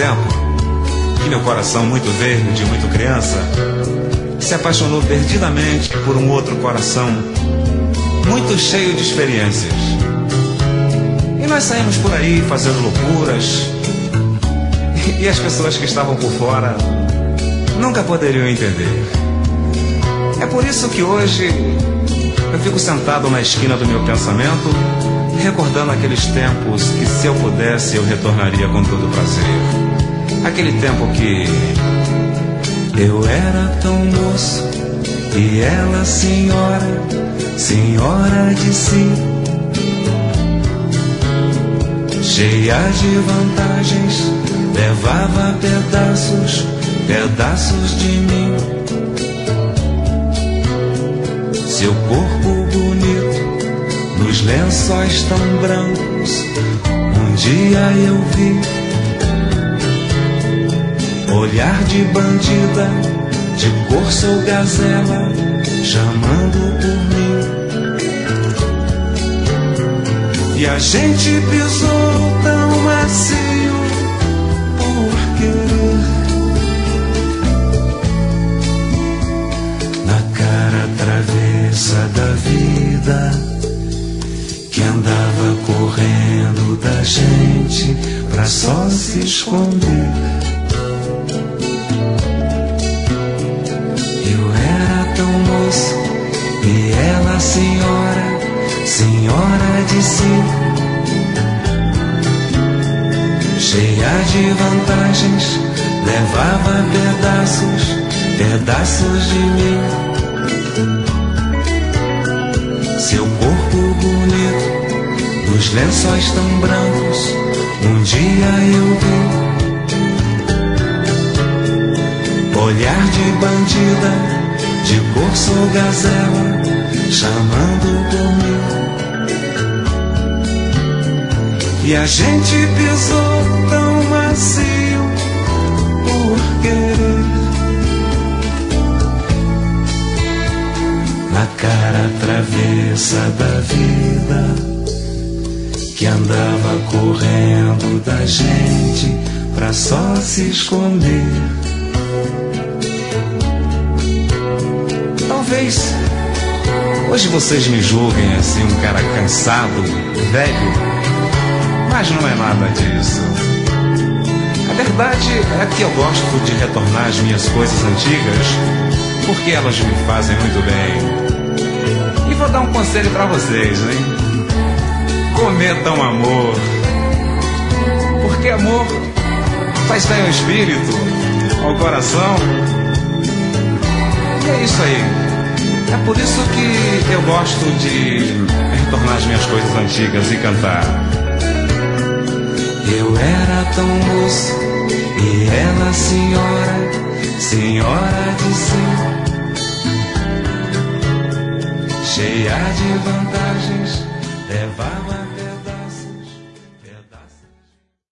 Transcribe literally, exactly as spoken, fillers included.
tempo que meu coração, muito verde, muito criança, se apaixonou perdidamente por um outro coração muito cheio de experiências. E nós saímos por aí fazendo loucuras, e as pessoas que estavam por fora nunca poderiam entender. É por isso que hoje eu fico sentado na esquina do meu pensamento, recordando aqueles tempos que, se eu pudesse, eu retornaria com todo prazer. Aquele tempo que eu era tão moço e ela senhora, senhora de si, cheia de vantagens, levava pedaços, pedaços de mim. Seu corpo bonito, nos lençóis tão brancos, um dia eu vi. Olhar de bandida, de cor sou gazela, chamando por mim. E a gente pisou tão macio por querer, na cara travessa da vida, que andava correndo da gente pra só se esconder. Eu era tão moço e ela senhora, senhora de si, cheia de vantagens, levava pedaços, pedaços de mim. Seu corpo bonito, nos lençóis tão brancos, um dia eu vi. Olhar de bandida, de cor sou gazela, chamando por mim. E a gente pisou tão macio por querer, na cara travessa da vida, que andava correndo da gente pra só se esconder. Talvez hoje vocês me julguem assim, um cara cansado, velho, mas não é nada disso. A verdade é que eu gosto de retornar às minhas coisas antigas, porque elas me fazem muito bem. E vou dar um conselho pra vocês, hein? Cometam amor, porque amor faz bem ao espírito, ao coração. E é isso aí. É por isso que eu gosto de retornar às minhas coisas antigas e cantar. Eu era tão moço e ela senhora, senhora de si, cheia de vantagens, levava